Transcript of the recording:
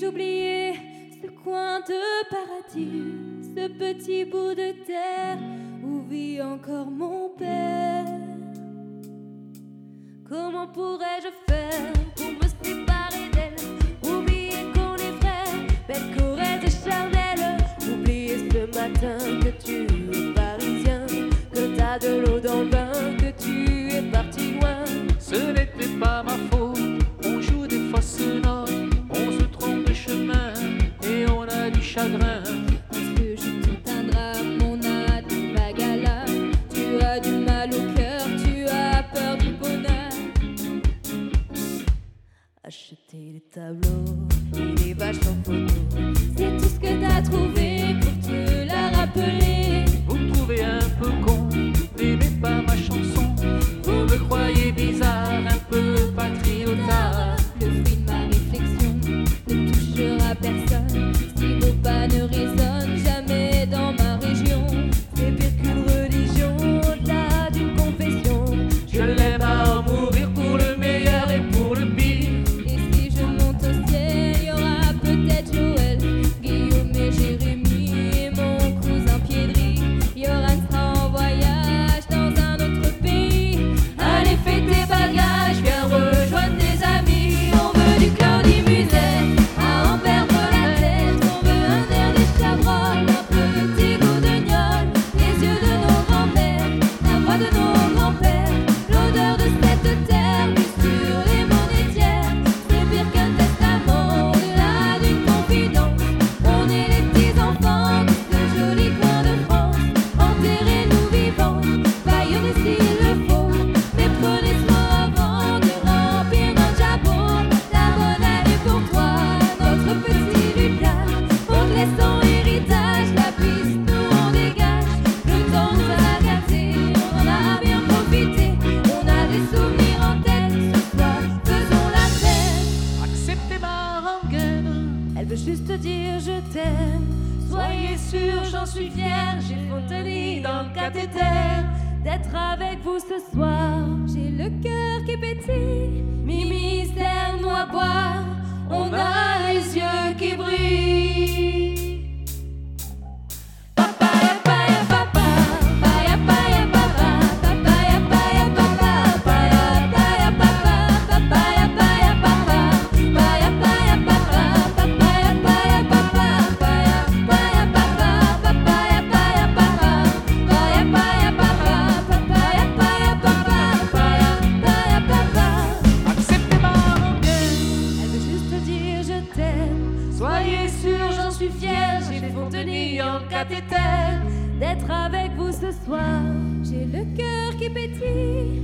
oublié ce coin de paradis, ce petit bout de terre où vit encore mon père. Comment pourrais-je faire pour me séparer d'elle? Oublier qu'on est frères, belle Corrèze et charnelle. Oublier ce matin que tu es parisien, que t'as de l'eau dans le bain, que tu es parti loin. Ce n'était pas ma faute, on joue des fausses notes, on se trompe de chemin et on a du chagrin. Parce que je tout un drame, on a des vagues à l'âme. Tu as du mal au cœur, tu as peur du bonheur. Acheter les tableaux et les vaches en photo, c'est tout ce que t'as trouvé pour te la rappeler. Vous me trouvez un peu con, n'aimez pas ma chanson. Vous me croyez bizarre, un peu patriotard. Le fruit de ma réflexion ne touchera personne si vos pas ne résonnent jamais dans ma région. C'est pire qu'une religion, au-delà d'une confession. Je l'aime à en mourir pour le meilleur et pour le pire. Et si je monte au ciel, il y aura peut-être Joël, Guillaume et Jérémie et mon cousin Piedri. Yoran sera en voyage dans un autre pays. Allez, fais tes bagages, viens rejoindre tes amis. On veut du Claudie Musette à en perdre la tête. On veut un air des Chabrol, un peu de petit goût de gnôle, les yeux de nos grands-mères, la voix de nos grands-pères, l'odeur de cette terre vue sur les monétières. C'est pire qu'un testament, au-delà d'une confidence. On est les petits-enfants de ce joli coin de France. Enterrez-nous vivants, baillonnez s'il le faut, mais prenez soin avant de remplir notre jabot. La bonne année pour toi, notre petit Lucas. On te laisse en héritage, la piste nous on dégage. Le temps nous a gâtés, on en a bien profité. On a des souvenirs en tête, ce soir faisons la fête. Acceptez ma rengaine, Elle veut juste te dire je t'aime. Soyez sûr, j'en suis fière. J'ai Fontenay dans le cathéter. D'être avec vous ce soir, j'ai le cœur qui pétille. Mimi, Stern, à boire. On a les yeux qui brillent. Papaya, paya, papa. Paya, paya, papa. Papaya, paya, papa. Paya, paya, papa. Papaya, paya, papa. Paya, paya, papa. Papaya, paya, papa. Paya, paya, papa. Papaya, paya, papa. Paya, paya, papa. Papaya, paya, papa. Paya, paya, papa. acceptez ma rengaine. Elle veut juste te dire je t'aime. Soyez sûr, j'en suis fière. J'ai Fontenay en cathéter. D'être avec vous ce soir, j'ai le cœur qui pétille.